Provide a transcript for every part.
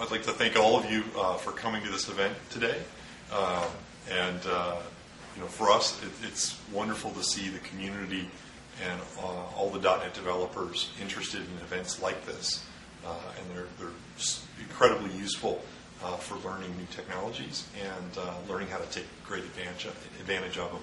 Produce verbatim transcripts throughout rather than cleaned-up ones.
I'd like to thank all of you uh, for coming to this event today. Uh, and uh, you know, for us, it, it's wonderful to see the community and uh, all the .dot net developers interested in events like this. Uh, and they're, they're incredibly useful uh, for learning new technologies and uh, learning how to take great advantage of, advantage of them.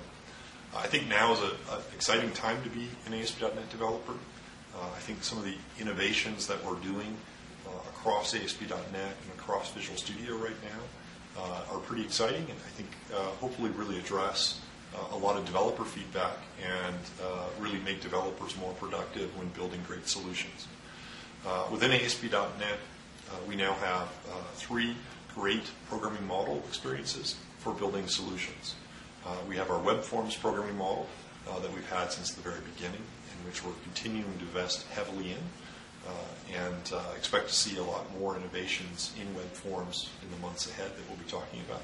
I think now is an exciting time to be an A S P dot net developer. Uh, I think some of the innovations that we're doing uh, across A S P dot net and across Visual Studio right now uh, are pretty exciting, and I think uh, hopefully really address uh, a lot of developer feedback and uh, really make developers more productive when building great solutions. Uh, within A S P dot net, uh, we now have uh, three great programming model experiences for building solutions. Uh, we have our web forms programming model uh, that we've had since the very beginning, in which we're continuing to invest heavily in, uh, and uh, expect to see a lot more innovations in web forms in the months ahead that we'll be talking about.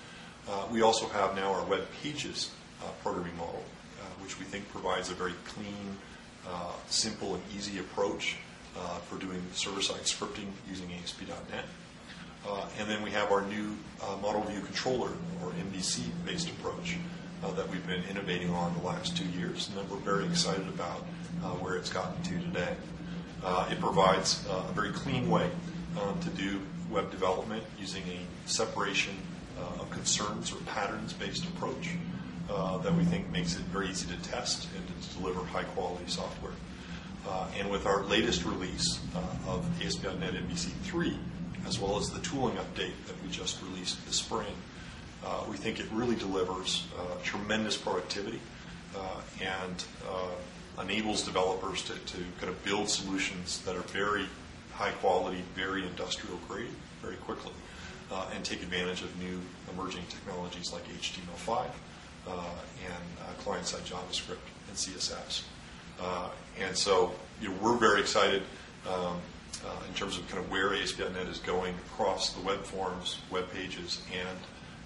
Uh, we also have now our web pages uh, programming model, uh, which we think provides a very clean, uh, simple, and easy approach uh, for doing server-side scripting using A S P dot net. Uh, and then we have our new uh, Model View Controller, or M V C-based approach uh, that we've been innovating on the last two years, and that we're very excited about uh, where it's gotten to today. Uh, it provides uh, a very clean way um, to do web development using a separation uh, of concerns or patterns-based approach uh, that we think makes it very easy to test and to deliver high-quality software. Uh, and with our latest release uh, of A S P dot net M V C three, as well as the tooling update that we just released this spring, uh, we think it really delivers uh, tremendous productivity uh, and uh, enables developers to, to kind of build solutions that are very high quality, very industrial grade, very quickly, uh, and take advantage of new emerging technologies like H T M L five uh, and uh, client-side JavaScript and C S S. Uh, and so you know, we're very excited um, Uh, in terms of kind of where A S P dot net is going across the web forms, web pages, and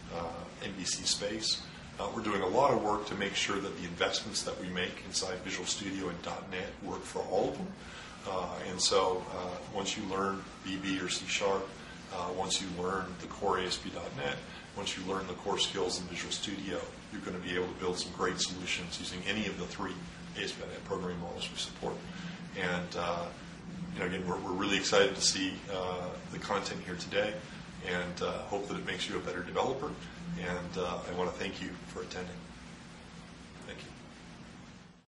uh, M V C space. Uh, we're doing a lot of work to make sure that the investments that we make inside Visual Studio and .net work for all of them. Uh, and so uh, once you learn V B or C Sharp, uh, once you learn the core A S P dot net, once you learn the core skills in Visual Studio, you're going to be able to build some great solutions using any of the three A S P dot net programming models we support. And uh, You know, again, we're, we're really excited to see uh, the content here today, and uh, hope that it makes you a better developer. And uh, I want to thank you for attending.